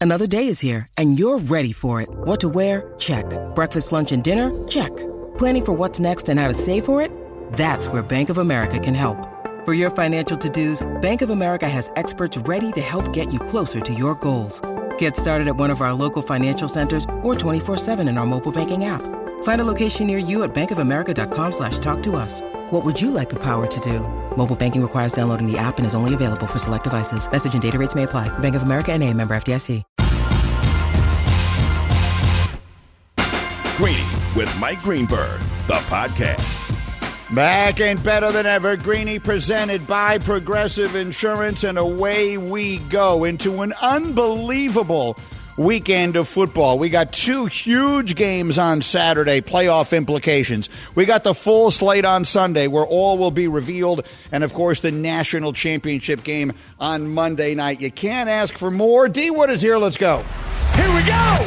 Another day is here, and you're ready for it. What to wear? Check. Breakfast, lunch, and dinner? Check. Planning for what's next and how to save for it? That's where Bank of America can help. For your financial to-dos, Bank of America has experts ready to help get you closer to your goals. Get started at one of our local financial centers or 24/7 in our mobile banking app. Find a location near you at bankofamerica.com/talktous. What would you like the power to do? Mobile banking requires downloading the app and is only available for select devices. Message and data rates may apply. Bank of America N.A., member FDIC. Greeny with Mike Greenberg, the podcast. Back and better than ever, Greeny presented by Progressive Insurance, and away we go into an unbelievable weekend of football. We got two huge games on Saturday, playoff implications. We got the full slate on Sunday, where all will be revealed, and of course the national championship game on Monday night. You can't ask for more. D Wood is here. Let's go. Here we go!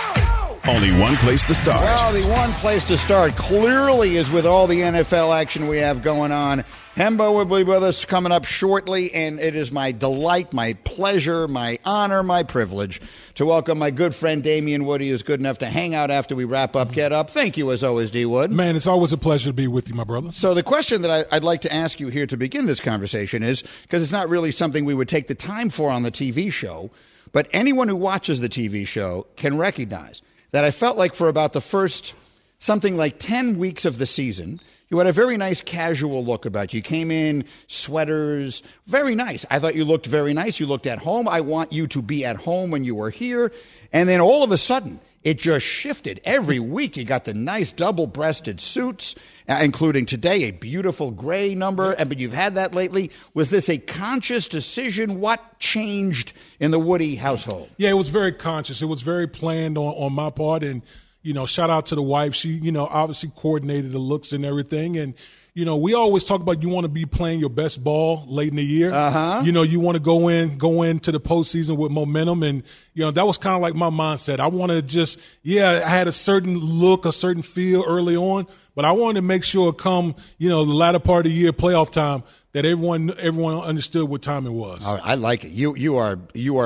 Only one place to start. Well, the one place to start clearly is with all the NFL action we have going on. Hembo will be with us coming up shortly, and it is my delight, my pleasure, my honor, my privilege to welcome my good friend Damian Wood. He is good enough to hang out after we wrap up Get Up. Thank you, as always, D. Wood. Man, it's always a pleasure to be with you, my brother. So the question that I'd like to ask you here to begin this conversation is, because it's not really something we would take the time for on the TV show, but anyone who watches the TV show can recognize that I felt like for about the first something like 10 weeks of the season, you had a very nice casual look about you. You came in, sweaters, very nice. I thought you looked very nice. You looked at home. I want you to be at home when you were here. And then all of a sudden, it just shifted. Every week, you got the nice double-breasted suits, including today, a beautiful gray number. But you've had that lately. Was this a conscious decision? What changed in the Woody household? Yeah, it was very conscious. It was very planned on my part. And, shout out to the wife. She, obviously coordinated the looks and everything. And, we always talk about you want to be playing your best ball late in the year. Uh-huh. You want to go into the postseason with momentum. And, that was kind of like my mindset. I want to just, I had a certain look, a certain feel early on, but I wanted to make sure come, the latter part of the year, playoff time, that everyone understood what time it was. All right, I like it. You are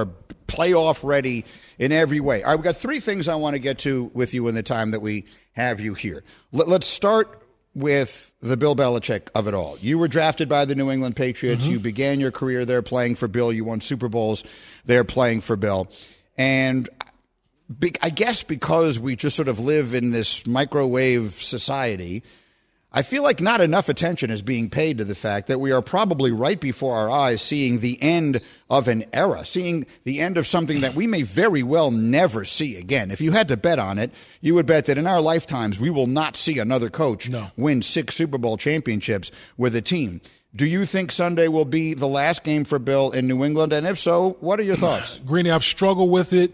playoff ready in every way. All right, we've got three things I want to get to with you in the time that we have you here. Let's start with the Bill Belichick of it all. You were drafted by the New England Patriots. Mm-hmm. You began your career there playing for Bill. You won Super Bowls there playing for Bill. And I guess because we just sort of live in this microwave society, I feel like not enough attention is being paid to the fact that we are probably right before our eyes seeing the end of an era, seeing the end of something that we may very well never see again. If you had to bet on it, you would bet that in our lifetimes we will not see another coach win 6 Super Bowl championships with a team. Do you think Sunday will be the last game for Bill in New England? And if so, what are your thoughts? Greeny, I've struggled with it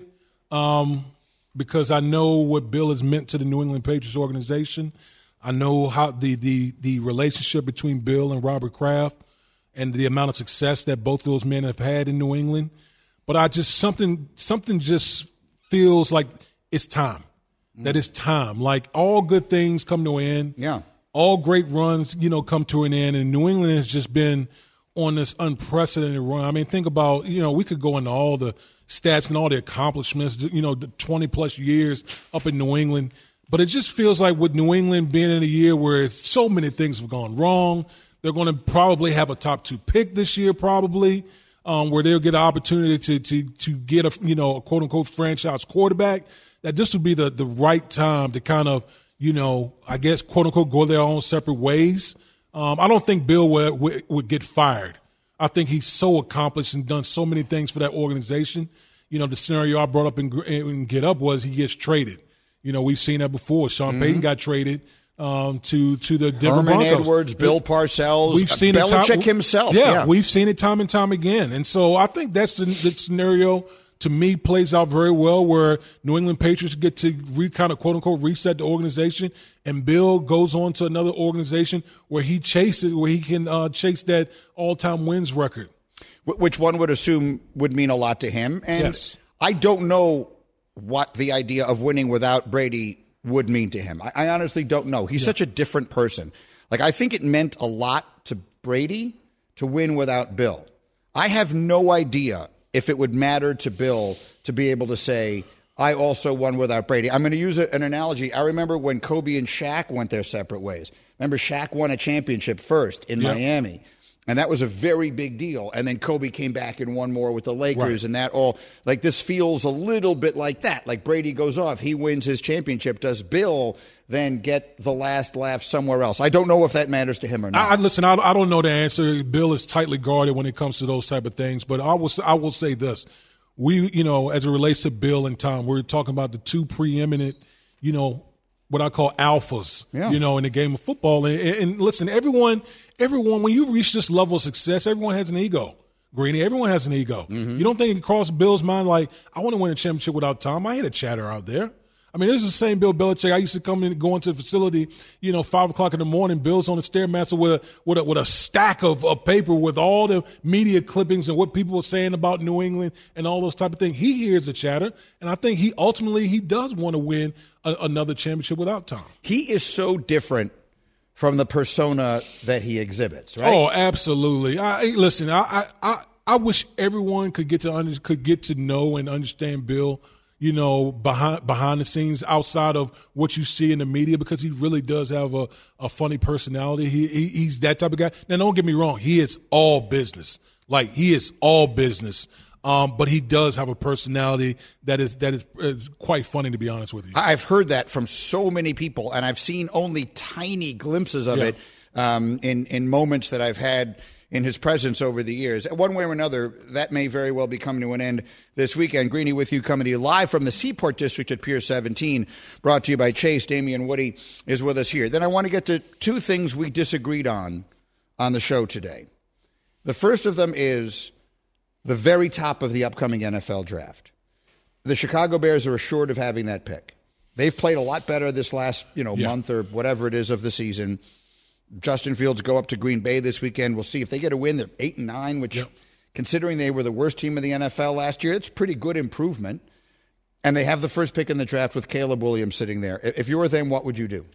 because I know what Bill has meant to the New England Patriots organization. I know how the relationship between Bill and Robert Kraft and the amount of success that both of those men have had in New England. But I just something just feels like it's time. That it's time. Like all good things come to an end. Yeah. All great runs, come to an end. And New England has just been on this unprecedented run. I mean, think about, we could go into all the stats and all the accomplishments, the 20-plus years up in New England. But it just feels like with New England being in a year where so many things have gone wrong, they're going to probably have a top 2 pick this year, probably, where they'll get an opportunity to get a quote unquote franchise quarterback. That this would be the right time to kind of I guess quote unquote go their own separate ways. I don't think Bill would get fired. I think he's so accomplished and done so many things for that organization. The scenario I brought up in Get Up was he gets traded. We've seen that before. Sean Payton got traded to the Denver Herman Broncos. Edwards, Bill Parcells, we've seen Belichick himself. Yeah, we've seen it time and time again. And so I think that's the scenario, to me, plays out very well, where New England Patriots get to kind of quote-unquote reset the organization, and Bill goes on to another organization where he can chase that all-time wins record. Which one would assume would mean a lot to him. And yes. I don't know what the idea of winning without Brady would mean to him. I honestly don't know. He's such a different person. Like, I think it meant a lot to Brady to win without Bill. I have no idea if it would matter to Bill to be able to say, I also won without Brady. I'm going to use an analogy. I remember when Kobe and Shaq went their separate ways. Remember, Shaq won a championship first in Miami. And that was a very big deal. And then Kobe came back and won more with the Lakers. Right. And that all, like, this feels a little bit like that. Like, Brady goes off. He wins his championship. Does Bill then get the last laugh somewhere else? I don't know if that matters to him or not. Listen, I don't know the answer. Bill is tightly guarded when it comes to those type of things. But I will say this. We, as it relates to Bill and Tom, we're talking about the two preeminent, what I call alphas, in the game of football. And listen, everyone, when you reach this level of success, everyone has an ego. Greeny, everyone has an ego. Mm-hmm. You don't think it crossed Bill's mind like, I want to win a championship without Tom? I hit a chatter out there. I mean, this is the same Bill Belichick. I used to come in and go into the facility, 5 o'clock in the morning. Bill's on the Stairmaster with a stack of paper with all the media clippings and what people were saying about New England and all those type of things. He hears the chatter, and I think he does want to win another championship without Tom. He is so different from the persona that he exhibits, right? Oh, absolutely. Listen, I wish everyone could get to know and understand Bill, behind the scenes, outside of what you see in the media, because he really does have a funny personality. He's that type of guy. Now, don't get me wrong. He is all business. Like, he is all business. But he does have a personality that is quite funny, to be honest with you. I've heard that from so many people, and I've seen only tiny glimpses of it in moments that I've had in his presence over the years. One way or another, that may very well be coming to an end this weekend. Greeny with you, coming to you live from the Seaport District at Pier 17, brought to you by Chase. Damian Woody is with us here. Then I want to get to two things we disagreed on the show today. The first of them is the very top of the upcoming NFL draft. The Chicago Bears are assured of having that pick. They've played a lot better this last month or whatever it is of the season. Justin Fields go up to Green Bay this weekend. We'll see if they get a win. They're 8-9, which, considering they were the worst team in the NFL last year, it's pretty good improvement. And they have the first pick in the draft with Caleb Williams sitting there. If you were them, what would you do?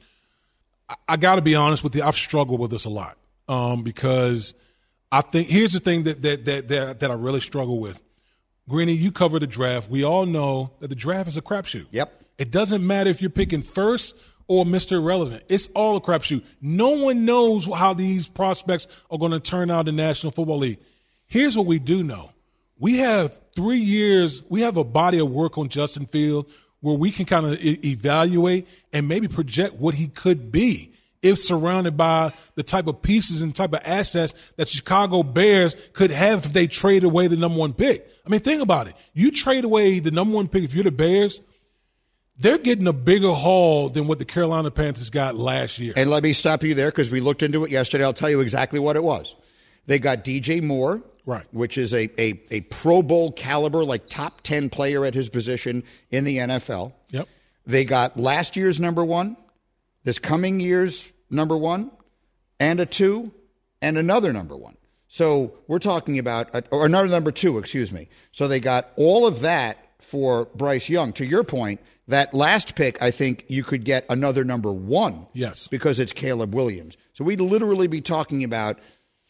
I got to be honest with you. I've struggled with this a lot because I think here's the thing that I really struggle with. Greeny, you cover the draft. We all know that the draft is a crapshoot. Yep. It doesn't matter if you're picking first or Mr. Irrelevant. It's all a crapshoot. No one knows how these prospects are going to turn out in the National Football League. Here's what we do know. We have 3 years. We have a body of work on Justin Fields where we can kind of evaluate and maybe project what he could be if surrounded by the type of pieces and type of assets that Chicago Bears could have if they trade away the number one pick. I mean, think about it. You trade away the number one pick if you're the Bears, they're getting a bigger haul than what the Carolina Panthers got last year. And let me stop you there because we looked into it yesterday. I'll tell you exactly what it was. They got DJ Moore, right, which is a Pro Bowl caliber, like top 10 player at his position in the NFL. Yep. They got last year's number one, this coming year's number one, and a 2, and another number one. So we're talking about, or another number 2, excuse me. So they got all of that for Bryce Young. To your point, that last pick, I think you could get another number 1. Yes. Because it's Caleb Williams. So we'd literally be talking about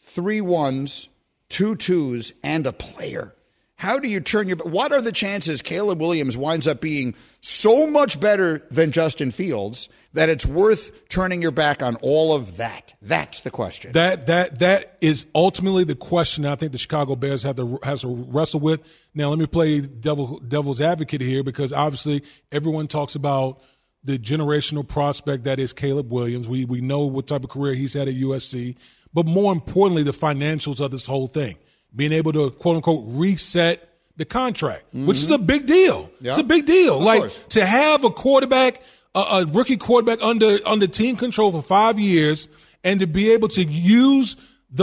3 1s, 2 2s, and a player. How do you turn what are the chances Caleb Williams winds up being so much better than Justin Fields that it's worth turning your back on all of that? That's the question. That is ultimately the question I think the Chicago Bears has to wrestle with. Now, let me play devil's advocate here because obviously everyone talks about the generational prospect that is Caleb Williams. We know what type of career he's had at USC, but more importantly, the financials of this whole thing. Being able to, quote unquote, reset the contract, which is a big deal. Yeah. It's a big deal. Of course. To have a quarterback, a rookie quarterback under team control for 5 years and to be able to use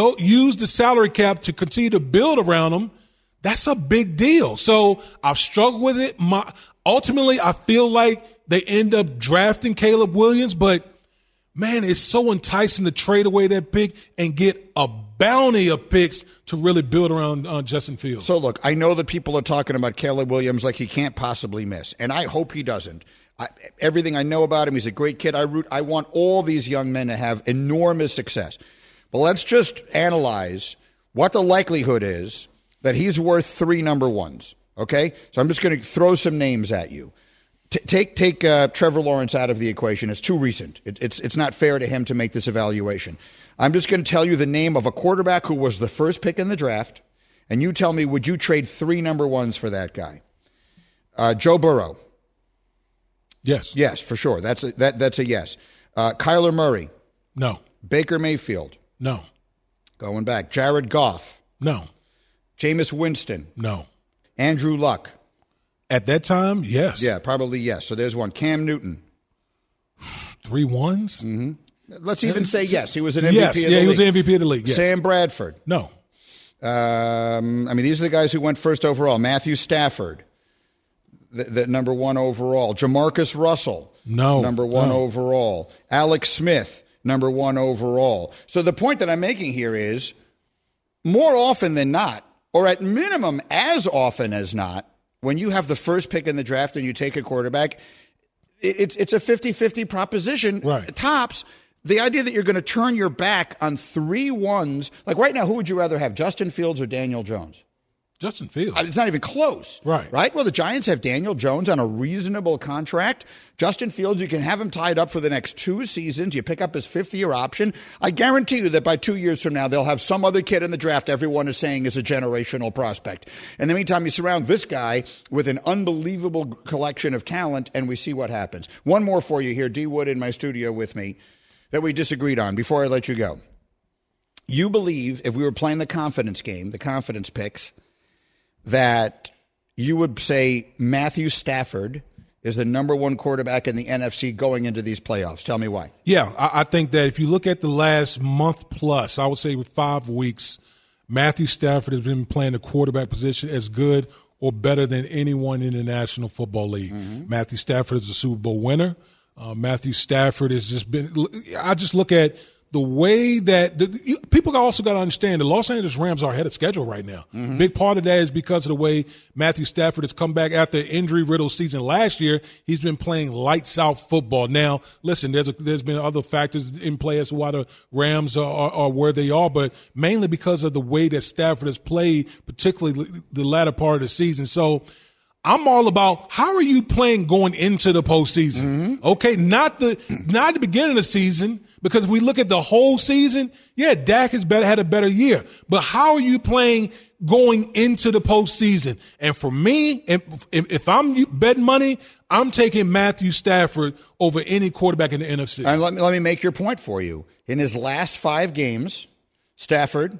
the salary cap to continue to build around them, that's a big deal. So I've struggled with it. Ultimately, I feel like they end up drafting Caleb Williams, but man, it's so enticing to trade away that pick and get a bounty of picks to really build around Justin Fields. So, look, I know that people are talking about Caleb Williams like he can't possibly miss, and I hope he doesn't. Everything I know about him, he's a great kid. I want all these young men to have enormous success. But let's just analyze what the likelihood is that he's worth 3 number ones. Okay? So I'm just going to throw some names at you. Take Trevor Lawrence out of the equation. It's too recent. It's not fair to him to make this evaluation. I'm just going to tell you the name of a quarterback who was the first pick in the draft, and you tell me, would you trade 3 number ones for that guy? Joe Burrow. Yes. Yes, for sure. That's a yes. Kyler Murray. No. Baker Mayfield. No. Going back. Jared Goff. No. Jameis Winston. No. Andrew Luck. At that time, yes. Yeah, probably yes. So there's one. Cam Newton. 3 ones? Mm-hmm. Let's even say yes. He was an MVP of the league. Yeah, he was an MVP of the league, yes. Sam Bradford. No. These are the guys who went first overall. Matthew Stafford, the number 1 overall. Jamarcus Russell. No. Number 1 overall. Alex Smith, number 1 overall. So the point that I'm making here is, more often than not, or at minimum as often as not, when you have the first pick in the draft and you take a quarterback, it's a 50-50 proposition. Right. Tops. The idea that you're going to turn your back on 3 ones, like right now, who would you rather have, Justin Fields or Daniel Jones? Justin Fields. It's not even close. Right. Right? Well, the Giants have Daniel Jones on a reasonable contract. Justin Fields, you can have him tied up for the next 2 seasons. You pick up his 5th-year option. I guarantee you that by 2 years from now, they'll have some other kid in the draft everyone is saying is a generational prospect. In the meantime, you surround this guy with an unbelievable collection of talent, and we see what happens. One more for you here. D. Wood in my studio with me that we disagreed on before I let you go. You believe if we were playing the confidence game, the confidence picks, that you would say Matthew Stafford is the number 1 quarterback in the NFC going into these playoffs. Tell me why. Yeah, I think that if you look at the last month plus, I would say with 5 weeks, Matthew Stafford has been playing the quarterback position as good or better than anyone in the National Football League. Mm-hmm. Matthew Stafford is a Super Bowl winner. Matthew Stafford has just been – I just look at – the way that people also got to understand the Los Angeles Rams are ahead of schedule right now. Mm-hmm. Big part of that is because of the way Matthew Stafford has come back after injury-riddled season last year. He's been playing lights-out football. Now, listen, there's been other factors in play as to why the Rams are where they are, but mainly because of the way that Stafford has played, particularly the latter part of the season. So I'm all about how are you playing going into the postseason? Mm-hmm. Okay, not the beginning of the season. Because if we look at the whole season, yeah, Dak has had a better year. But how are you playing going into the postseason? And for me, if I'm betting money, I'm taking Matthew Stafford over any quarterback in the NFC. And let me make your point for you. In his last 5 games, Stafford,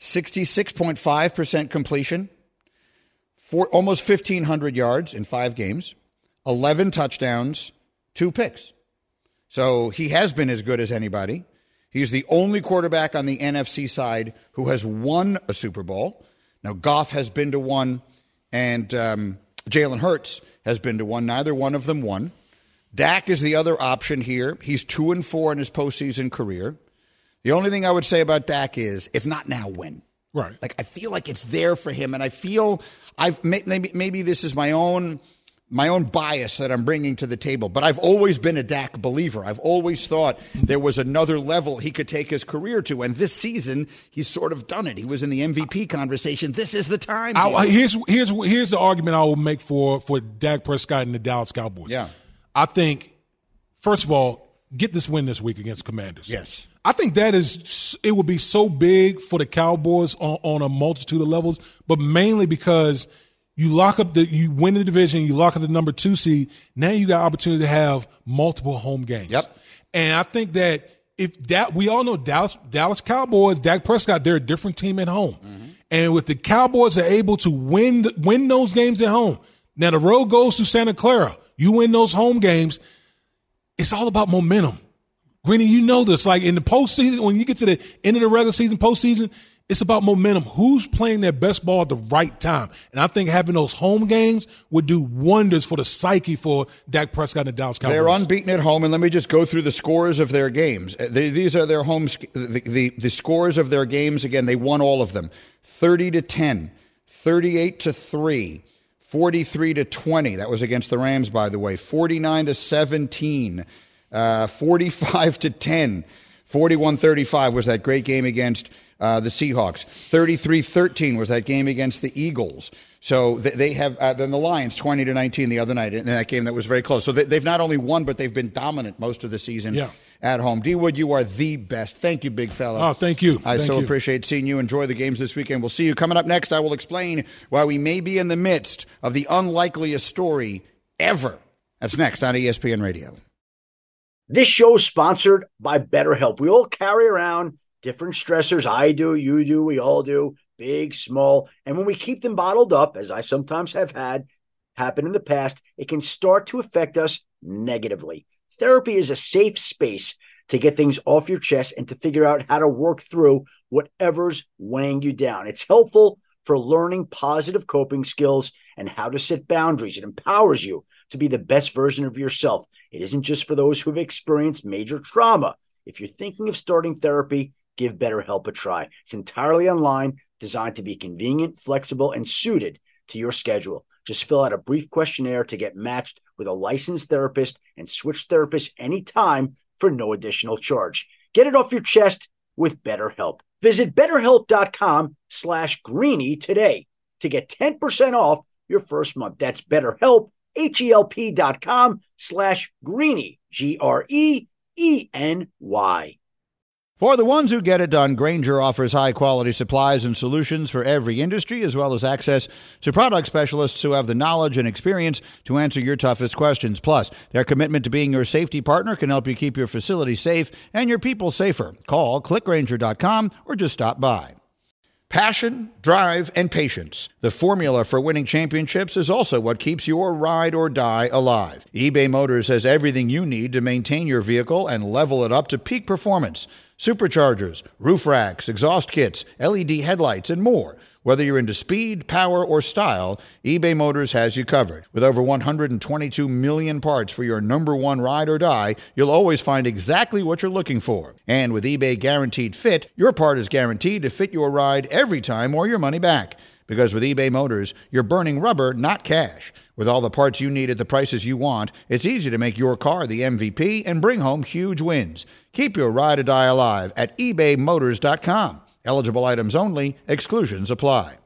66.5% completion, almost 1,500 yards in 5 games, 11 touchdowns, 2 picks. So he has been as good as anybody. He's the only quarterback on the NFC side who has won a Super Bowl. Now, Goff has been to one, and Jalen Hurts has been to one. Neither one of them won. Dak is the other option here. He's 2-4 in his postseason career. The only thing I would say about Dak is, if not now, when? Right. Like, I feel like it's there for him, and I feel maybe this is my own bias that I'm bringing to the table, but I've always been a Dak believer. I've always thought there was another level he could take his career to, and this season he's sort of done it. He was in the MVP conversation. This is the time. Here's the argument I will make for Dak Prescott and the Dallas Cowboys. Yeah, I think first of all, get this win this week against Commanders. Yes, I think it would be so big for the Cowboys on a multitude of levels, but mainly because you win the division, you lock up the number 2 seed. Now you got opportunity to have multiple home games. Yep. And I think that we all know Dallas Cowboys, Dak Prescott, they're a different team at home. Mm-hmm. And if the Cowboys are able to win those games at home, now the road goes to Santa Clara. You win those home games, it's all about momentum. Greeny, you know this. Like in the postseason, when you get to the end of the regular season, postseason, it's about momentum. Who's playing their best ball at the right time? And I think having those home games would do wonders for the psyche for Dak Prescott and the Dallas Cowboys. They're unbeaten at home, and let me just go through the scores of their games. These are their home the scores of their games. Again, they won all of them. 30-10, 38-3, 43-20. That was against the Rams, by the way. 49-17, 45-10. 41-35 was that great game against the Seahawks. 33-13 was that game against the Eagles. So they have then the Lions 20-19 the other night in that game that was very close. So they've not only won, but they've been dominant most of the season at home. D. Wood, you are the best. Thank you, big fella. Oh, thank you. I appreciate seeing you. Enjoy the games this weekend. We'll see you coming up next. I will explain why we may be in the midst of the unlikeliest story ever. That's next on ESPN Radio. This show is sponsored by BetterHelp. We all carry around different stressors. I do, you do, we all do, big, small. And when we keep them bottled up, as I sometimes have had happen in the past, it can start to affect us negatively. Therapy is a safe space to get things off your chest and to figure out how to work through whatever's weighing you down. It's helpful for learning positive coping skills and how to set boundaries. It empowers you to be the best version of yourself. It isn't just for those who have experienced major trauma. If you're thinking of starting therapy, give BetterHelp a try. It's entirely online, designed to be convenient, flexible, and suited to your schedule. Just fill out a brief questionnaire to get matched with a licensed therapist and switch therapists anytime for no additional charge. Get it off your chest with BetterHelp. Visit BetterHelp.com/Greeny today to get 10% off your first month. That's BetterHelp, HELP.com/Greeny, GREENY. For the ones who get it done, Grainger offers high-quality supplies and solutions for every industry, as well as access to product specialists who have the knowledge and experience to answer your toughest questions. Plus, their commitment to being your safety partner can help you keep your facility safe and your people safer. Call, clickgrainger.com, or just stop by. Passion, drive, and patience. The formula for winning championships is also what keeps your ride or die alive. eBay Motors has everything you need to maintain your vehicle and level it up to peak performance. Superchargers, roof racks, exhaust kits, LED headlights, and more. Whether you're into speed, power, or style, eBay Motors has you covered. With over 122 million parts for your number one ride or die, you'll always find exactly what you're looking for. And with eBay Guaranteed Fit, your part is guaranteed to fit your ride every time or your money back. Because with eBay Motors, you're burning rubber, not cash. With all the parts you need at the prices you want, it's easy to make your car the MVP and bring home huge wins. Keep your ride or die alive at ebaymotors.com. Eligible items only. Exclusions apply.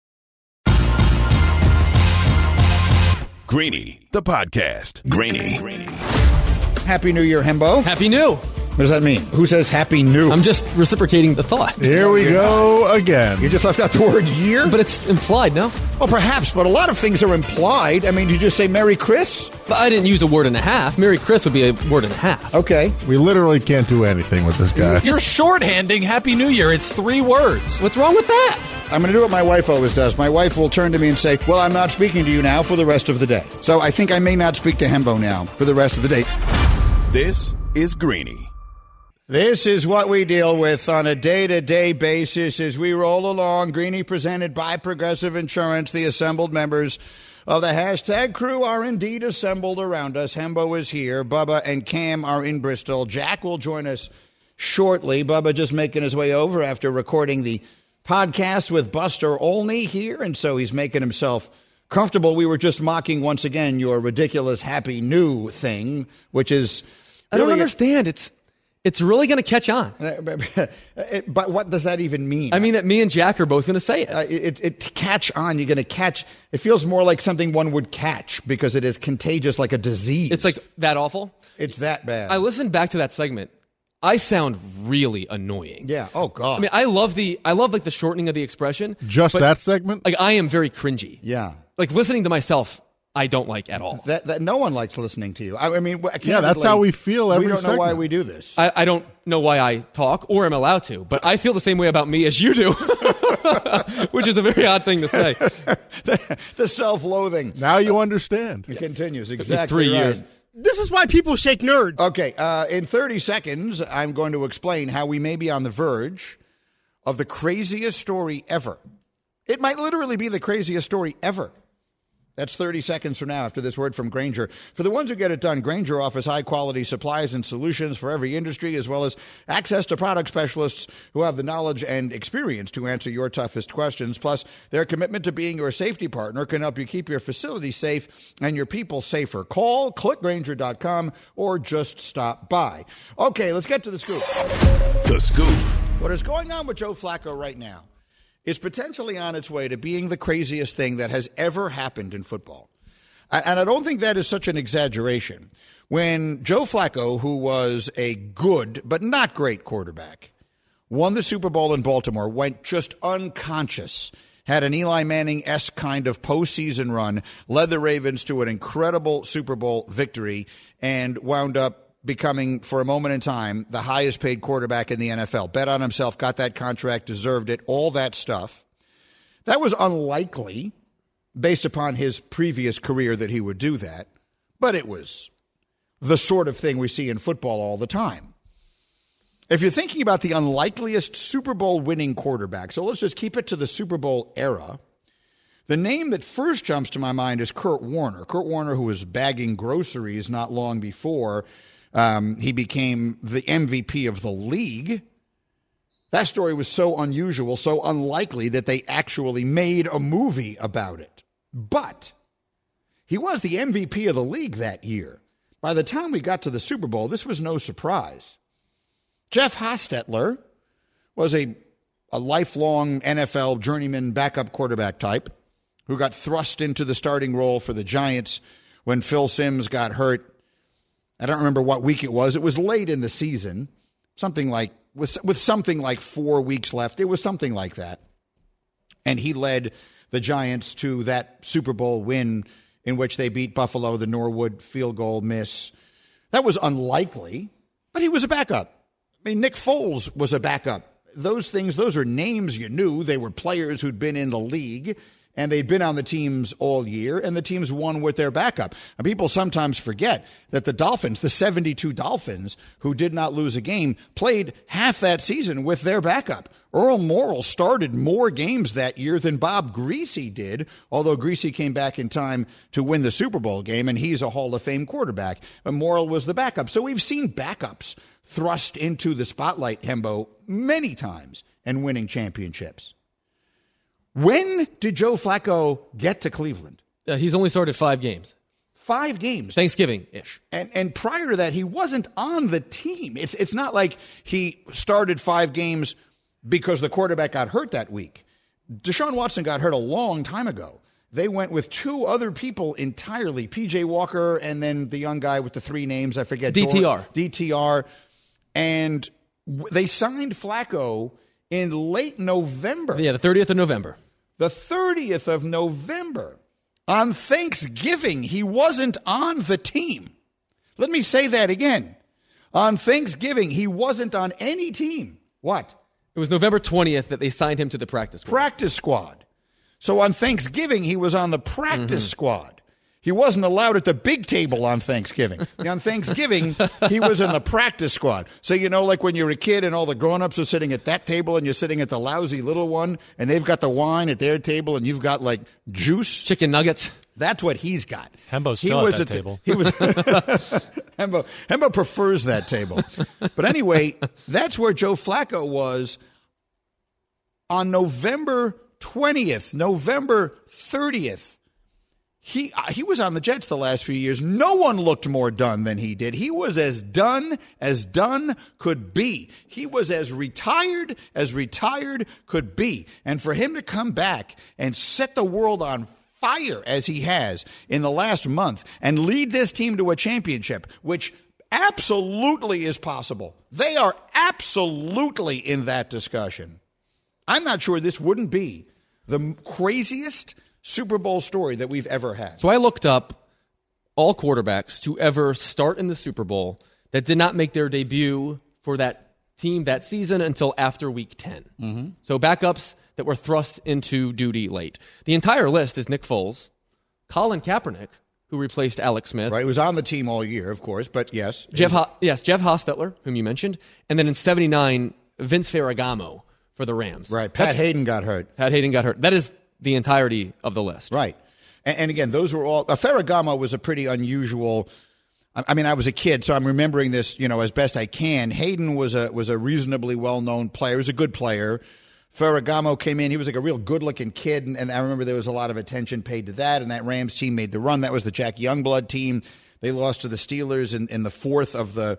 Greeny, the podcast. Greeny. Happy New Year, Hembo. Happy New. What does that mean? Who says Happy New? I'm just reciprocating the thought. Here we go again. You just left out the word year? But it's implied, no? Well, perhaps, but a lot of things are implied. I mean, did you just say Merry Chris? But I didn't use a word and a half. Merry Chris would be a word and a half. Okay. We literally can't do anything with this guy. You're shorthanding Happy New Year. It's 3 words. What's wrong with that? I'm going to do what my wife always does. My wife will turn to me and say, well, I'm not speaking to you now for the rest of the day. So I think I may not speak to Hembo now for the rest of the day. This is Greeny. This is what we deal with on a day-to-day basis as we roll along. Greeny presented by Progressive Insurance. The assembled members of the hashtag crew are indeed assembled around us. Hembo is here. Bubba and Cam are in Bristol. Jack will join us shortly. Bubba just making his way over after recording the podcast with Buster Olney here, and so he's making himself comfortable. We were just mocking once again your ridiculous Happy New thing, which is... I don't understand. It's really going to catch on. But what does that even mean? I mean that me and Jack are both going to say it. To catch on, you're going to catch. It feels more like something one would catch because it is contagious like a disease. It's like that awful? It's that bad. I listened back to that segment. I sound really annoying. Yeah. Oh, God. I mean, I love like the shortening of the expression. Just that segment? Like, I am very cringy. Yeah. Like, listening to myself, I don't like at all. That no one likes listening to you. I mean, yeah, that's how we feel every We don't know segment. why we do this. I don't know why I talk or am allowed to, but I feel the same way about me as you do, which is a very odd thing to say. The self-loathing. Now you understand. It continues. Exactly 3 right. years. This is why people shake nerds. Okay, in 30 seconds, I'm going to explain how we may be on the verge of the craziest story ever. It might literally be the craziest story ever. That's 30 seconds from now after this word from Grainger. For the ones who get it done, Grainger offers high-quality supplies and solutions for every industry, as well as access to product specialists who have the knowledge and experience to answer your toughest questions. Plus, their commitment to being your safety partner can help you keep your facility safe and your people safer. Call, clickgrainger.com, or just stop by. Okay, let's get to the scoop. The Scoop. What is going on with Joe Flacco right now is potentially on its way to being the craziest thing that has ever happened in football. And I don't think that is such an exaggeration. When Joe Flacco, who was a good but not great quarterback, won the Super Bowl in Baltimore, went just unconscious, had an Eli Manning-esque kind of postseason run, led the Ravens to an incredible Super Bowl victory, and wound up becoming, for a moment in time, the highest paid quarterback in the NFL. Bet on himself, got that contract, deserved it, all that stuff. That was unlikely based upon his previous career that he would do that, but it was the sort of thing we see in football all the time. If you're thinking about the unlikeliest Super Bowl winning quarterback, so let's just keep it to the Super Bowl era, the name that first jumps to my mind is Kurt Warner. Kurt Warner, who was bagging groceries not long before he became the MVP of the league. That story was so unusual, so unlikely that they actually made a movie about it. But he was the MVP of the league that year. By the time we got to the Super Bowl, this was no surprise. Jeff Hostetler was a lifelong NFL journeyman backup quarterback type who got thrust into the starting role for the Giants when Phil Simms got hurt. I don't remember what week it was. It was late in the season, something like with something like 4 weeks left. It was something like that. And he led the Giants to that Super Bowl win in which they beat Buffalo, the Norwood field goal miss. That was unlikely, but he was a backup. I mean, Nick Foles was a backup. Those are names you knew. They were players who'd been in the league, and they'd been on the teams all year, and the teams won with their backup. And people sometimes forget that the Dolphins, the 72 Dolphins, who did not lose a game, played half that season with their backup. Earl Morrall started more games that year than Bob Greasy did, although Greasy came back in time to win the Super Bowl game, and he's a Hall of Fame quarterback. But Morrall was the backup. So we've seen backups thrust into the spotlight, Hembo, many times and winning championships. When did Joe Flacco get to Cleveland? He's only started 5 games. 5 games. Thanksgiving-ish. And prior to that, he wasn't on the team. It's not like he started 5 games because the quarterback got hurt that week. Deshaun Watson got hurt a long time ago. They went with 2 other people entirely, P.J. Walker and then the young guy with the 3 names, I forget. DTR. And they signed Flacco in late November. Yeah, the 30th of November. The 30th of November. On Thanksgiving, he wasn't on the team. Let me say that again. On Thanksgiving, he wasn't on any team. What? It was November 20th that they signed him to the practice squad. Practice squad. So on Thanksgiving, he was on the practice squad. He wasn't allowed at the big table on Thanksgiving. On Thanksgiving, he was in the practice squad. So, like when you're a kid and all the grown-ups are sitting at that table and you're sitting at the lousy little one and they've got the wine at their table and you've got like juice. Chicken nuggets. That's what he's got. Hembo's still at that table. He was Hembo prefers that table. But anyway, that's where Joe Flacco was on November 20th, November 30th. He was on the Jets the last few years. No one looked more done than he did. He was as done could be. He was as retired could be. And for him to come back and set the world on fire as he has in the last month and lead this team to a championship, which absolutely is possible. They are absolutely in that discussion. I'm not sure this wouldn't be the craziest Super Bowl story that we've ever had. So I looked up all quarterbacks to ever start in the Super Bowl that did not make their debut for that team that season until after week 10. Mm-hmm. So backups that were thrust into duty late. The entire list is Nick Foles, Colin Kaepernick, who replaced Alex Smith. Right, he was on the team all year, of course, but yes. Jeff Hostetler, whom you mentioned, and then in 79, Vince Ferragamo for the Rams. Right, Pat Hayden got hurt. That is the entirety of the list. Right. And again, those were all... Ferragamo was a pretty unusual... I mean, I was a kid, so I'm remembering this, as best I can. Hayden was a reasonably well-known player. He was a good player. Ferragamo came in. He was like a real good-looking kid, and I remember there was a lot of attention paid to that, and that Rams team made the run. That was the Jack Youngblood team. They lost to the Steelers in the 4th of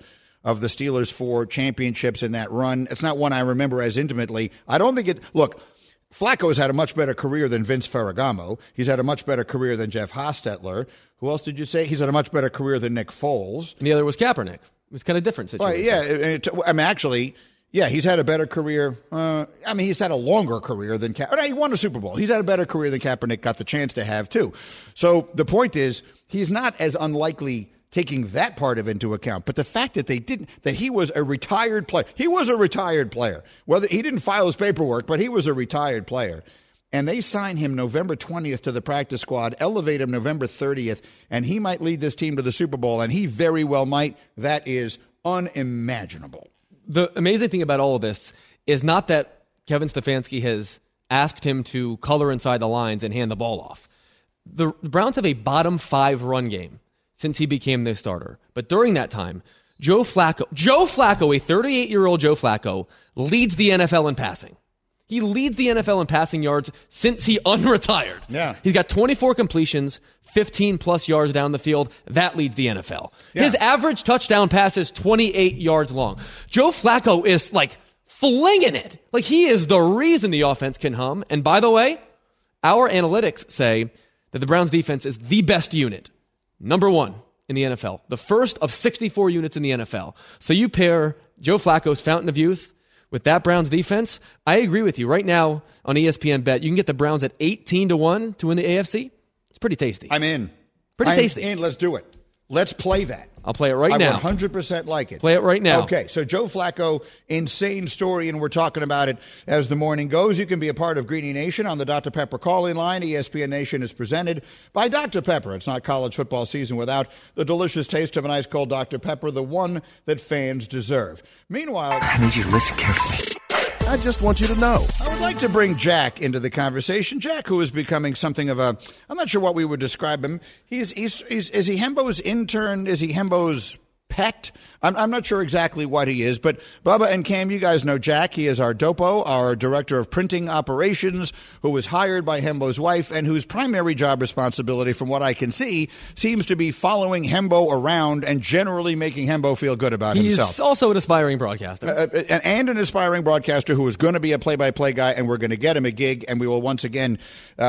of the Steelers' 4 championships in that run. It's not one I remember as intimately. I don't think it. Look, Flacco has had a much better career than Vince Ferragamo. He's had a much better career than Jeff Hostetler. Who else did you say? He's had a much better career than Nick Foles. And the other was Kaepernick. It was kind of different situation. Actually, he's had a better career. He's had a longer career than Kaepernick. He won a Super Bowl. He's had a better career than Kaepernick got the chance to have, too. So the point is, he's not as unlikely taking that part of into account. But the fact that that he was a retired player. He was a retired player. Whether he didn't file his paperwork, but he was a retired player. And they sign him November 20th to the practice squad, elevate him November 30th, and he might lead this team to the Super Bowl, and he very well might. That is unimaginable. The amazing thing about all of this is not that Kevin Stefanski has asked him to color inside the lines and hand the ball off. The Browns have a bottom 5 run game since he became their starter. But during that time, Joe Flacco, a 38-year-old Joe Flacco, leads the NFL in passing. He leads the NFL in passing yards since he unretired. Yeah. He's got 24 completions, 15-plus yards down the field. That leads the NFL. Yeah. His average touchdown pass is 28 yards long. Joe Flacco is, flinging it. He is the reason the offense can hum. And by the way, our analytics say that the Browns defense is the best unit. Number 1 in the NFL. The first of 64 units in the NFL. So you pair Joe Flacco's fountain of youth with that Browns defense, I agree with you. Right now on ESPN Bet, you can get the Browns at 18-1 to win the AFC. It's pretty tasty. I'm in. Pretty tasty. And let's do it. Let's play that. I'll play it right now. I 100% like it. Play it right now. Okay, so Joe Flacco, insane story, and we're talking about it as the morning goes. You can be a part of Greeny Nation on the Dr. Pepper calling line. ESPN Nation is presented by Dr. Pepper. It's not college football season without the delicious taste of an ice cold Dr. Pepper, the one that fans deserve. Meanwhile, I need you to listen carefully. I just want you to know. I would like to bring Jack into the conversation. Jack, who is becoming something of I'm not sure what we would describe him. Is he Hembo's intern? Is he Hembo's pet? I'm not sure exactly what he is, but Bubba and Cam, you guys know Jack. He is our dopo, our director of printing operations, who was hired by Hembo's wife and whose primary job responsibility, from what I can see, seems to be following Hembo around and generally making Hembo feel good about himself. He's also an aspiring broadcaster. And an aspiring broadcaster who is going to be a play-by-play guy, and we're going to get him a gig, and we will once again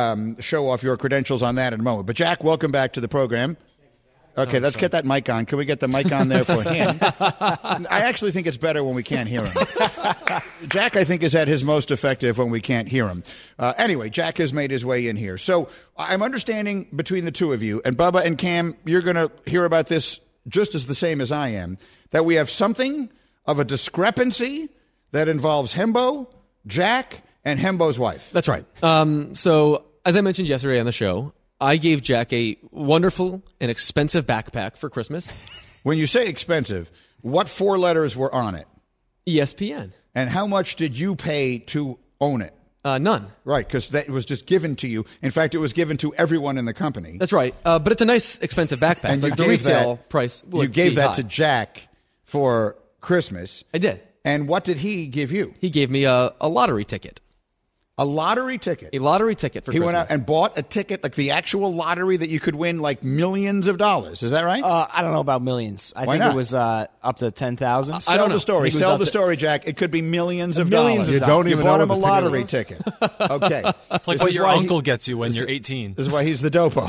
show off your credentials on that in a moment. But Jack, welcome back to the program. Okay, let's get that mic on. Can we get the mic on there for him? I actually think it's better when we can't hear him. Jack, I think, is at his most effective when we can't hear him. Anyway, Jack has made his way in here. So I'm understanding between the two of you, and Bubba and Cam, you're going to hear about this just as the same as I am, that we have something of a discrepancy that involves Hembo, Jack, and Hembo's wife. That's right. So as I mentioned yesterday on the show, I gave Jack a wonderful and expensive backpack for Christmas. When you say expensive, what 4 letters were on it? ESPN. And how much did you pay to own it? None. Right, because that was just given to you. In fact, it was given to everyone in the company. That's right. But it's a nice, expensive backpack. And the retail price would you gave be that high. to Jack for Christmas. I did. And what did he give you? He gave me a lottery ticket. A lottery ticket? A lottery ticket for Christmas. He went out Christmas. and bought a ticket, like the actual lottery that you could win like millions of dollars. Is that right? I don't know about millions. I think not? it was up to 10,000. Sell the story. Sell the story, Jack. It could be millions of dollars. You don't even bought know him a what the lottery ticket ticket. Okay. It's like what your uncle gets you when you're 18. This is why he's the dopo.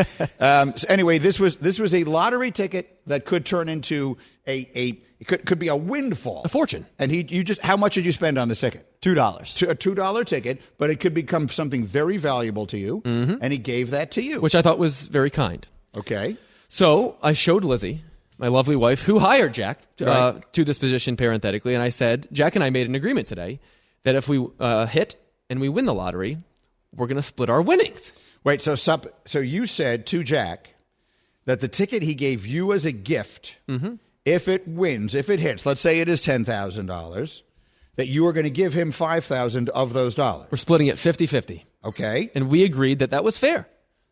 So anyway, this was a lottery ticket that could turn into it could be a windfall, a fortune. And how much did you spend on this ticket? $2. A $2 ticket, but it could become something very valuable to you. Mm-hmm. And he gave that to you, which I thought was very kind. Okay. So I showed Lizzie, my lovely wife, who hired Jack to this position parenthetically, and I said, Jack and I made an agreement today that if we hit and we win the lottery, we're going to split our winnings. Wait, so you said to Jack that the ticket he gave you as a gift, if it hits, let's say it is $10,000, that you are going to give him $5,000 of those dollars. We're splitting it 50-50. Okay. And we agreed that was fair.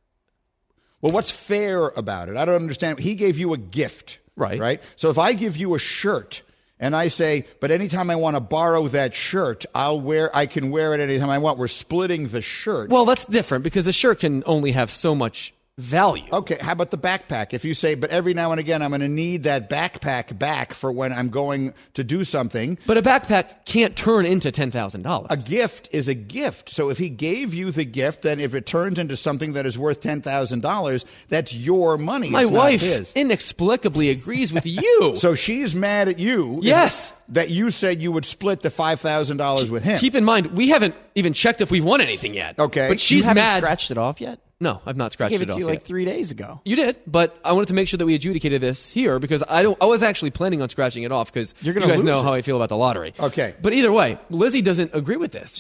Well, what's fair about it? I don't understand. He gave you a gift. Right. So if I give you a shirt and I say, but anytime I want to borrow that shirt, I can wear it anytime I want. We're splitting the shirt. Well, that's different because the shirt can only have so much value. Okay, how about the backpack? If you say, but every now and again I'm going to need that backpack back for when I'm going to do something. But a backpack can't turn into $10,000. A gift is a gift. So if he gave you the gift, then if it turns into something that is worth $10,000, that's your money. My it's wife not his. inexplicably agrees with you. So she's mad at you. Yes. That you said you would split the $5,000 with him. Keep in mind, we haven't even checked if we've won anything yet. Okay. But she's you haven't mad. Scratched it off yet? No, I've not scratched I gave it it off to you yet. like 3 days ago. You did, but I wanted to make sure that we adjudicated this here because I was actually planning on scratching it off because you guys know how I feel about the lottery. Okay. But either way, Lizzie doesn't agree with this.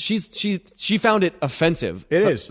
She found it offensive. It is.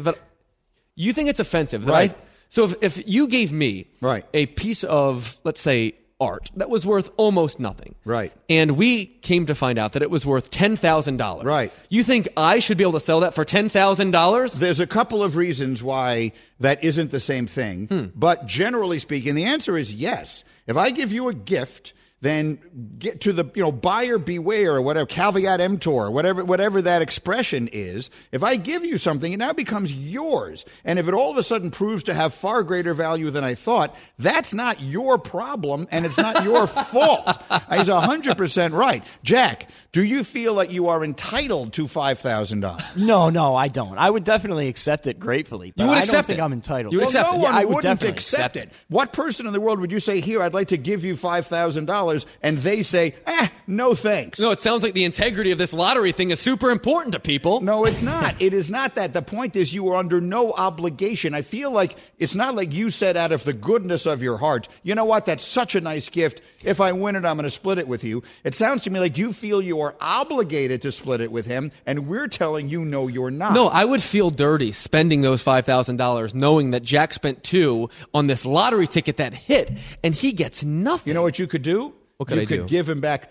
You think it's offensive, right? So if you gave me right. a piece of, let's say, art that was worth almost nothing. Right. And we came to find out that it was worth $10,000. Right. You think I should be able to sell that for $10,000? There's a couple of reasons why that isn't the same thing. But generally speaking, the answer is yes. If I give you a gift, then get to the, buyer beware or whatever, caveat emptor, whatever that expression is. If I give you something, it now becomes yours. And if it all of a sudden proves to have far greater value than I thought, that's not your problem and it's not your fault. He's 100% right. Jack, do you feel like you are entitled to $5,000? No, I don't. I would definitely accept it gratefully. But You would I accept don't think it. I'm entitled. You would accept it. No one I would wouldn't definitely accept it. What person in the world would you say, here, I'd like to give you $5,000, and they say, no thanks? No, it sounds like the integrity of this lottery thing is super important to people. No, it's not. It is not that. The point is you are under no obligation. I feel like it's not like you said out of the goodness of your heart, you know what, that's such a nice gift. If I win it, I'm going to split it with you. It sounds to me like you feel you are obligated to split it with him, and we're telling you, no, you're not. No, I would feel dirty spending those $5,000 knowing that Jack spent $2 on this lottery ticket that hit, and he gets nothing. You know what you could do? What could you I do? could give him back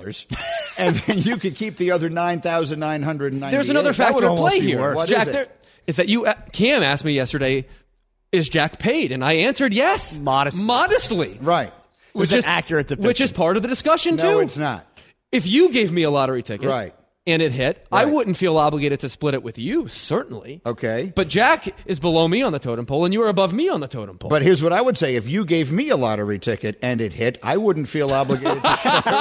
$2, and then you could keep the other $9,998. There's another factor at play here. What Jack, is it? is that Cam asked me yesterday, is Jack paid? And I answered yes. Modestly. Right. Which is an accurate depiction. Which is part of the discussion, too. No, it's not. If you gave me a lottery ticket. Right. And it hit, I wouldn't feel obligated to split it with you, certainly. Okay. But Jack is below me on the totem pole, and you are above me on the totem pole. But here's what I would say. If you gave me a lottery ticket and it hit, I wouldn't feel obligated to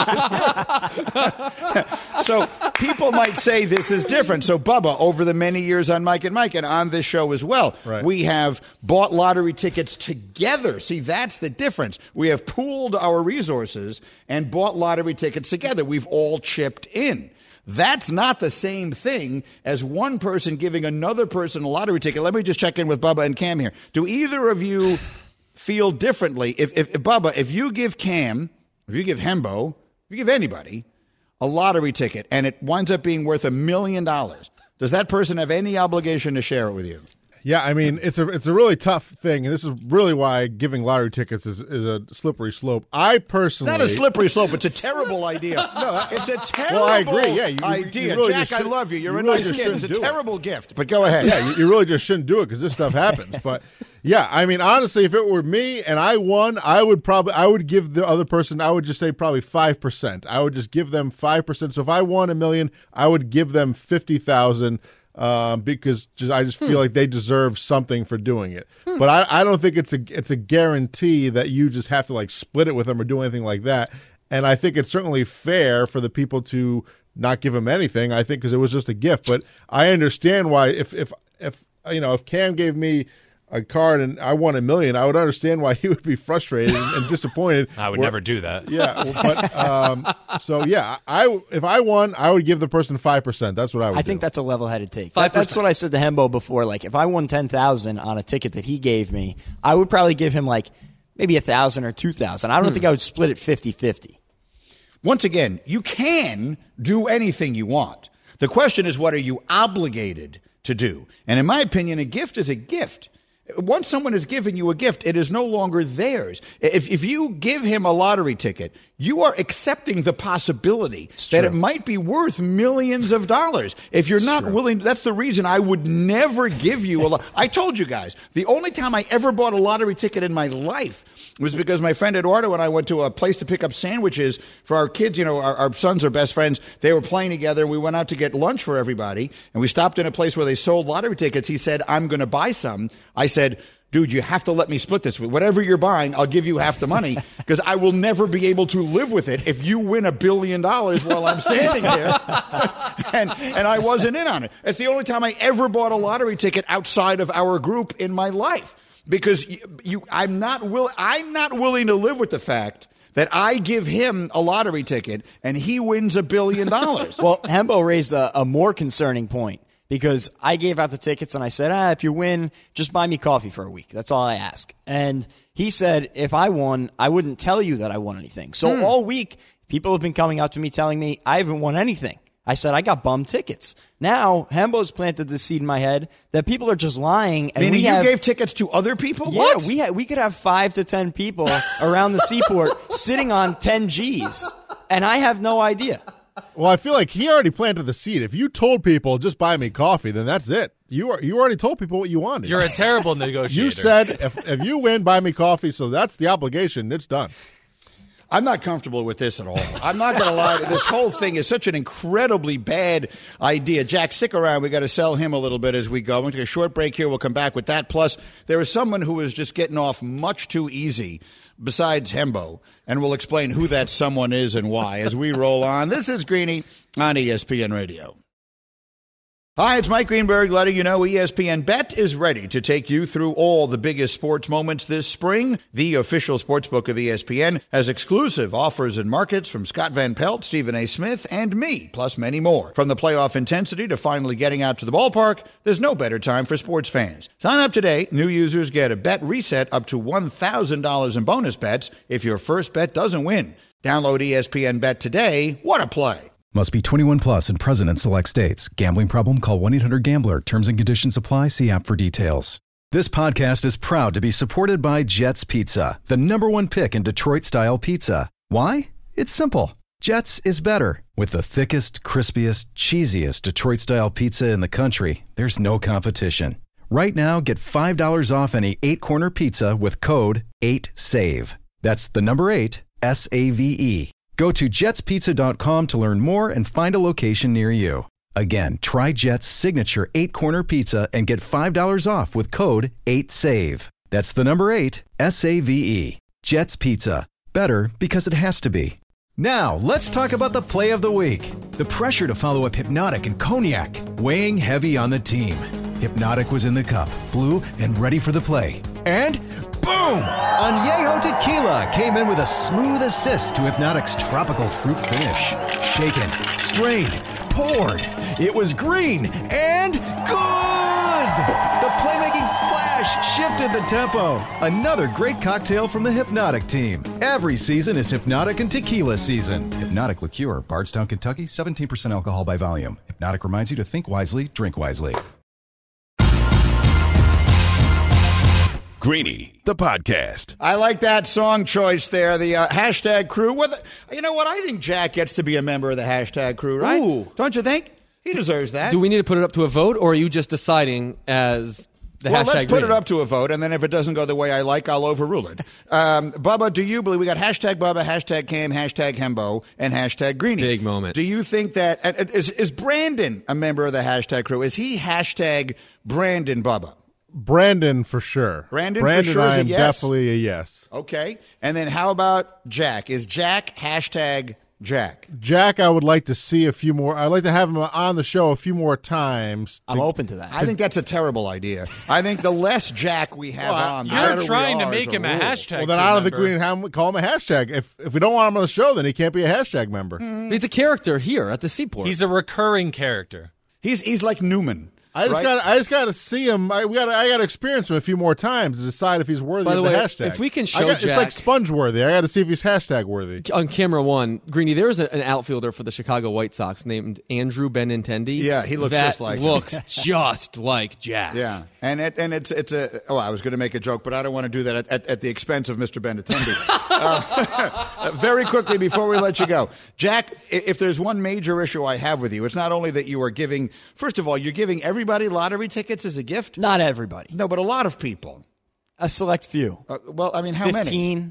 share it. So people might say this is different. So, Bubba, over the many years on Mike and Mike and on this show as well, we have bought lottery tickets together. See, that's the difference. We have pooled our resources and bought lottery tickets together. We've all chipped in. That's not the same thing as one person giving another person a lottery ticket. Let me just check in with Bubba and Cam here. Do either of you feel differently? If Bubba, if you give Cam, if you give Hembo, if you give anybody a lottery ticket and it winds up being worth $1 million, does that person have any obligation to share it with you? Yeah, I mean, it's a really tough thing, and this is really why giving lottery tickets is a slippery slope. I personally... Not a slippery slope. It's a terrible idea. No, it's a terrible I agree. Yeah, idea. You really Jack, I love you. You're a really nice kid. It's a shouldn't do terrible gift. But go ahead. Yeah, you really just shouldn't do it because this stuff happens. But yeah, I mean, honestly, if it were me and I won, I would give the other person, I would just say probably 5%. I would just give them 5%. So if I won $1 million, I would give them $50,000. Because I just feel like they deserve something for doing it. But I don't think it's a guarantee that you just have to like split it with them or do anything like that. And I think it's certainly fair for the people to not give them anything. I think because it was just a gift. But I understand why if Cam gave me a card and I won $1 million, I would understand why he would be frustrated and disappointed. I would never do that. Yeah, but so yeah, if I won, I would give the person 5%. That's what I would do. I think that's a level-headed take. 5%. That's what I said to Hembo before. Like, if I won $10,000 on a ticket that he gave me, I would probably give him like maybe $1,000 or $2,000. I don't think I would split it 50-50. Once again, you can do anything you want. The question is, what are you obligated to do? And in my opinion, a gift is a gift. Once someone has given you a gift, it is no longer theirs. If you give him a lottery ticket, you are accepting the possibility that it might be worth millions of dollars. If you're not willing, that's the reason I would never give you I told you guys, the only time I ever bought a lottery ticket in my life was because my friend Eduardo and I went to a place to pick up sandwiches for our kids. You know, our sons are best friends. They were playing together, and we went out to get lunch for everybody, and we stopped in a place where they sold lottery tickets. He said, I'm going to buy some. I said, dude, you have to let me split this. Whatever you're buying, I'll give you half the money because I will never be able to live with it if you win $1 billion while I'm standing there. and I wasn't in on it. It's the only time I ever bought a lottery ticket outside of our group in my life because I'm not willing to live with the fact that I give him a lottery ticket and he wins $1 billion. Well, Hembo raised a more concerning point because I gave out the tickets and I said, if you win, just buy me coffee for a week. That's all I ask. And he said, if I won, I wouldn't tell you that I won anything. So all week, people have been coming up to me telling me I haven't won anything. I said, I got bum tickets. Now, Hembo's planted the seed in my head that people are just lying. And Meaning you gave tickets to other people? Yeah, What? we could have 5 to 10 people around the seaport sitting on 10 Gs, and I have no idea. Well, I feel like he already planted the seed. If you told people, just buy me coffee, then that's it. You already told people what you wanted. You're a terrible negotiator. You said, if you win, buy me coffee, so that's the obligation. It's done. I'm not comfortable with this at all. I'm not going to lie. This whole thing is such an incredibly bad idea. Jack, stick around. We got to sell him a little bit as we go. We'll take a short break here. We'll come back with that. Plus, there is someone who is just getting off much too easy besides Hembo, and we'll explain who that someone is and why as we roll on. This is Greeny on ESPN Radio. Hi, it's Mike Greenberg letting you know ESPN Bet is ready to take you through all the biggest sports moments this spring. The official sportsbook of ESPN has exclusive offers and markets from Scott Van Pelt, Stephen A. Smith, and me, plus many more. From the playoff intensity to finally getting out to the ballpark, there's no better time for sports fans. Sign up today. New users get a bet reset up to $1,000 in bonus bets if your first bet doesn't win. Download ESPN Bet today. What a play. Must be 21 plus and present in select states. Gambling problem? Call 1-800-GAMBLER. Terms and conditions apply. See app for details. This podcast is proud to be supported by Jets Pizza, the #1 pick in Detroit-style pizza. Why? It's simple. Jets is better. With the thickest, crispiest, cheesiest Detroit-style pizza in the country, there's no competition. Right now, get $5 off any 8-corner pizza with code 8SAVE. That's the number 8, S-A-V-E. Go to jetspizza.com to learn more and find a location near you. Again, try Jet's signature 8-corner pizza and get $5 off with code 8SAVE. That's the number 8, S-A-V-E. Jet's Pizza. Better because it has to be. Now, let's talk about the play of the week. The pressure to follow up Hypnotic and Cognac, weighing heavy on the team. Hypnotic was in the cup, blue, and ready for the play. And boom! Añejo Tequila came in with a smooth assist to Hypnotic's tropical fruit finish. Shaken, strained, poured. It was green and good! The playmaking splash shifted the tempo. Another great cocktail from the Hypnotic team. Every season is Hypnotic and Tequila season. Hypnotic Liqueur, Bardstown, Kentucky, 17% alcohol by volume. Hypnotic reminds you to think wisely, drink wisely. Greeny, the podcast. I like that song choice there, the hashtag crew. You know what? I think Jack gets to be a member of the hashtag crew, right? Ooh. Don't you think? He deserves that. Do we need to put it up to a vote, or are you just deciding as the hashtag? Well, let's put Greeny? it up to a vote, and then if it doesn't go the way I like, I'll overrule it. Bubba, do you believe we got hashtag Bubba, hashtag Cam, hashtag Hembo, and hashtag Greeny? Big moment. Do you think that is Brandon a member of the hashtag crew? Is he hashtag Brandon Bubba? Brandon for sure. Brandon for sure I is a am yes? definitely a yes. Okay. And then how about Jack? Is Jack hashtag Jack? Jack, I would like to see a few more. I'd like to have him on the show a few more times. I'm open to that. I think that's a terrible idea. I think the less Jack we have on, the better You're we trying to are make as a him a rule. hashtag. Well, then I don't think we can call him a hashtag. If we don't want him on the show, then he can't be a hashtag member. He's a character here at the Seaport. He's a recurring character. He's like Newman. I just got to see him. I got to experience him a few more times to decide if he's worthy By the of the way, hashtag. if we can show it's Jack- like Sponge worthy. I got to see if he's hashtag worthy. On camera one, Greeny, there's an outfielder for the Chicago White Sox named Andrew Benintendi. Yeah, he looks that just like him. looks just like Jack. Yeah, and it's a. Oh, I was going to make a joke, but I don't want to do that at the expense of Mr. Benintendi. Very quickly before we let you go, Jack, if there's one major issue I have with you, it's not only that you are giving. First of all, you're giving everybody lottery tickets as a gift. Not everybody. No, but a lot of people. A select few. Well, I mean, how 15. many?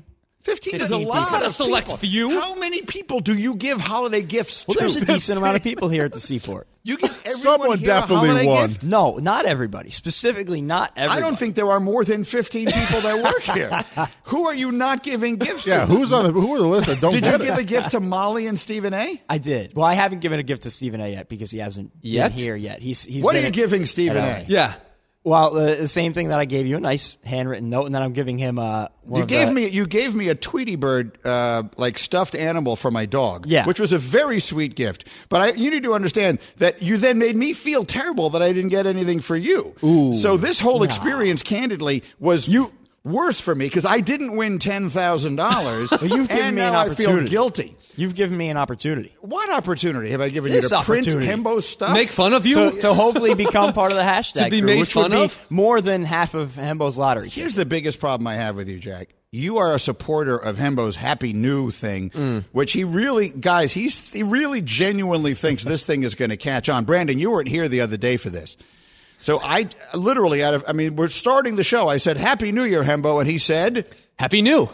15 is a lot. It's not a of select people. few. How many people do you give holiday gifts Well, to? there's a decent amount of people here at the Seaport. You give everyone Someone here a definitely holiday won. gift? No, not everybody. Specifically, not everybody. I don't think there are more than 15 people that work here. Who are you not giving gifts to? Yeah, who are the list that don't Did get you it? give a gift to Molly and Stephen A? I did. Well, I haven't given a gift to Stephen A. yet because he hasn't Yet? been here yet. He's What are been you giving Stephen at A? LA. Yeah. Well, the same thing that I gave you, a nice handwritten note, and then I'm giving him You gave me a Tweety Bird like stuffed animal for my dog, Yeah. which was a very sweet gift. But you need to understand that you then made me feel terrible that I didn't get anything for you. Ooh. So this whole experience, candidly, was worse for me because I didn't win $10,000. Well, you've given and me now an I feel opportunity. guilty. You've given me an opportunity. What opportunity have I given This you to print opportunity. Hembo stuff? Make fun of you? To hopefully become part of the hashtag To be crew, made which fun would be of? more than half of Hembo's lottery. Here's the biggest problem I have with you, Jack. You are a supporter of Hembo's Happy New thing, which he really really genuinely thinks this thing is going to catch on. Brandon, you weren't here the other day for this. So I literally, we're starting the show. I said, Happy New Year, Hembo. And he said, Happy New.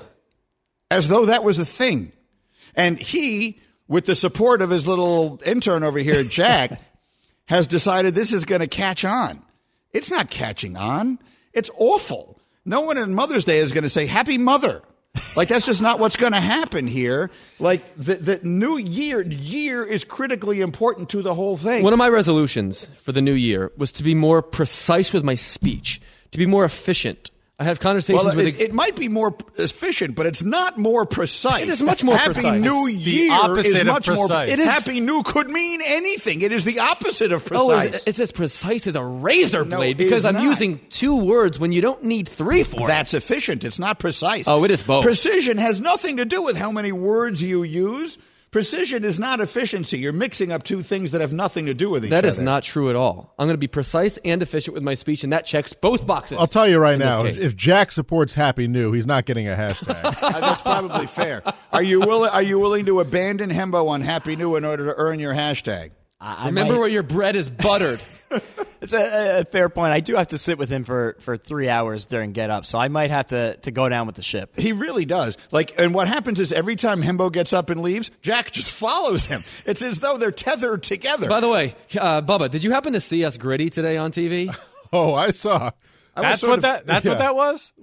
as though that was a thing. And he, with the support of his little intern over here, Jack, has decided this is going to catch on. It's not catching on. It's awful. No one on Mother's Day is going to say, Happy Mother. Like, that's just not what's going to happen here. Like, the new year is critically important to the whole thing. One of my resolutions for the new year was to be more precise with my speech, to be more efficient. I have conversations Well, with it might be more efficient, but it's not more precise. It is much more Happy precise. New It's the Year opposite is of much more. precise. It is, Happy New could mean anything. It is the opposite of precise. Oh, it's as precise as a razor No, blade it because is I'm not. using 2 words when you don't need 3 for it. That's efficient. It's not precise. Oh, it is both. Precision has nothing to do with how many words you use. Precision is not efficiency. You're mixing up 2 things that have nothing to do with each other. That is not true at all. I'm going to be precise and efficient with my speech, and that checks both boxes. I'll tell you right in this now, case. if Jack supports Happy New, he's not getting a hashtag. That's probably fair. Are you willing to abandon Hembo on Happy New in order to earn your hashtag? Remember where your bread is buttered. It's a fair point. I do have to sit with him for 3 hours during Get Up, so I might have to go down with the ship. He really does. And what happens is every time Hembo gets up and leaves, Jack just follows him. It's as though they're tethered together. By the way, Bubba, did you happen to see us Gritty today on TV? Oh, I saw. That's what that was?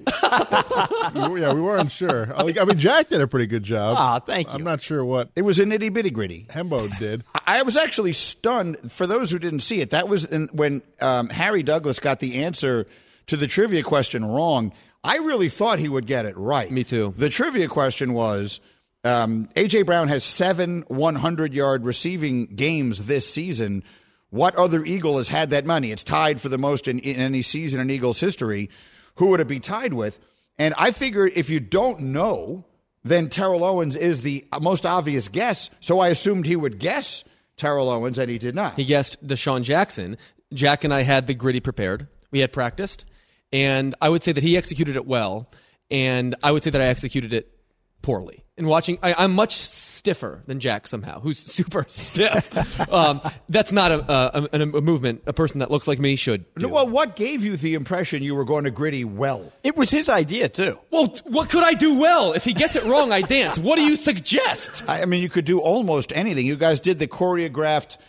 Yeah, we weren't sure. I mean, Jack did a pretty good job. Ah, thank you. I'm not sure what It was a nitty bitty gritty. Hembo did. I was actually stunned. For those who didn't see it, that was when Harry Douglas got the answer to the trivia question wrong. I really thought he would get it right. Me too. The trivia question was, A.J. Brown has 7 100-yard receiving games this season. What other Eagle has had that many? It's tied for the most in any season in Eagles history. Who would it be tied with? And I figured if you don't know, then Terrell Owens is the most obvious guess. So I assumed he would guess Terrell Owens, and he did not. He guessed Deshaun Jackson. Jack and I had the Gritty prepared. We had practiced. And I would say that he executed it well. And I would say that I executed it poorly. In watching, I'm much stiffer than Jack somehow, who's super stiff. That's not a movement a person that looks like me should do. Well, what gave you the impression you were going to Gritty well? It was his idea, too. Well, what could I do well? If he gets it wrong, I dance. What do you suggest? I mean, you could do almost anything. You guys did the choreographed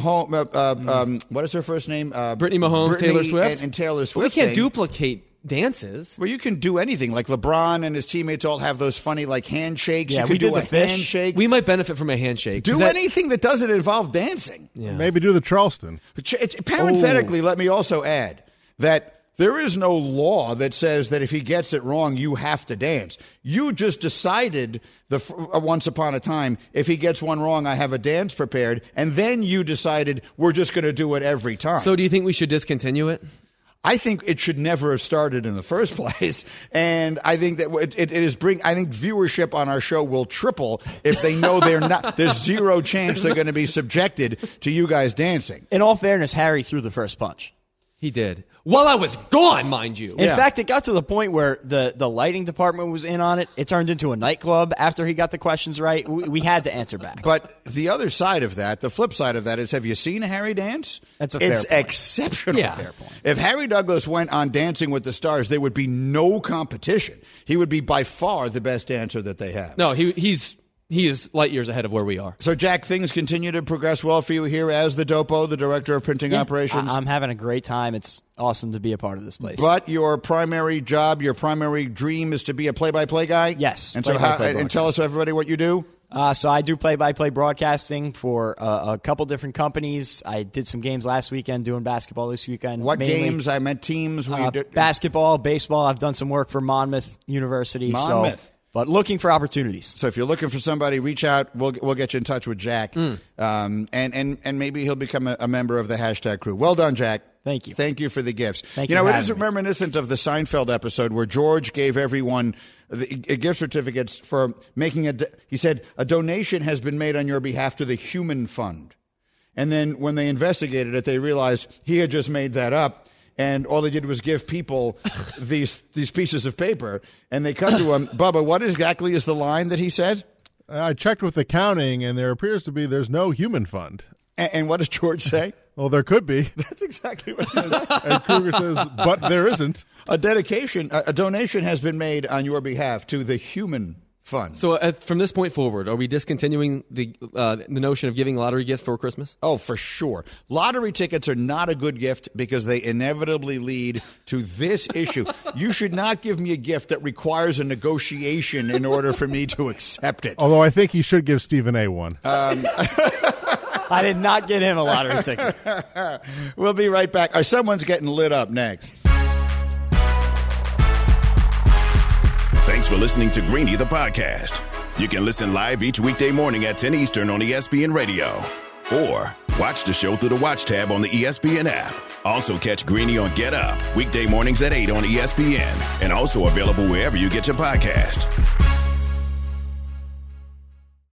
Mahomes. What is her first name? Brittany Mahomes, Taylor Swift. And Taylor Swift. Well, we can't thing. duplicate dances. Well, you can do anything. Like LeBron and his teammates all have those funny like handshakes. Yeah, you we could did do the a fish. handshake. We might benefit from a handshake. Do anything that doesn't involve dancing. Yeah. Maybe do the Charleston. Parenthetically, let me also add that there is no law that says that if he gets it wrong, you have to dance. You just decided once upon a time, if he gets one wrong, I have a dance prepared. And then you decided we're just going to do it every time. So do you think we should discontinue it? I think it should never have started in the first place, and I think that it is I think viewership on our show will triple if they know they're not. There's zero chance they're going to be subjected to you guys dancing. In all fairness, Harry threw the first punch. He did. While I was gone, mind you. In fact, it got to the point where the lighting department was in on it. It turned into a nightclub after he got the questions right. We had to answer back. But the other side of that, the flip side of that is, have you seen Harry dance? That's a fair point. It's exceptional. Yeah. Fair point. If Harry Douglas went on Dancing with the Stars, there would be no competition. He would be by far the best dancer that they have. No, he is light years ahead of where we are. So, Jack, things continue to progress well for you here as the Dopo, the Director of Printing Operations? I'm having a great time. It's awesome to be a part of this place. But your primary job, your primary dream is to be a play-by-play guy? Yes. And and tell us, everybody, what you do? So I do play-by-play broadcasting for a couple different companies. I did some games last weekend, doing basketball this weekend. What games? I meant teams. Basketball, baseball. I've done some work for Monmouth University. But looking for opportunities. So if you're looking for somebody, reach out. We'll get you in touch with Jack, and maybe he'll become a member of the hashtag crew. Well done, Jack. Thank you. Thank you for the gifts. Thank you. It is reminiscent of the Seinfeld episode where George gave everyone gift certificates for making he said, a donation has been made on your behalf to the Human Fund. And then when they investigated it, they realized he had just made that up. And all they did was give people these pieces of paper, and they come to him. Bubba, what exactly is the line that he said? I checked with accounting, and there appears to be there's no human fund. And what does George say? Well, there could be. That's exactly what he said. And Kruger says, but there isn't. A donation has been made on your behalf to the Human Fund. So from this point forward, are we discontinuing the notion of giving lottery gifts for Christmas? Oh, for sure. Lottery tickets are not a good gift because they inevitably lead to this issue. You should not give me a gift that requires a negotiation in order for me to accept it. Although I think he should give Stephen A. one. I did not get him a lottery ticket. We'll be right back. Someone's getting lit up next. Thanks for listening to Greeny, the podcast. You can listen live each weekday morning at 10 Eastern on ESPN Radio. Or watch the show through the Watch tab on the ESPN app. Also catch Greeny on Get Up, weekday mornings at 8 on ESPN. And also available wherever you get your podcast.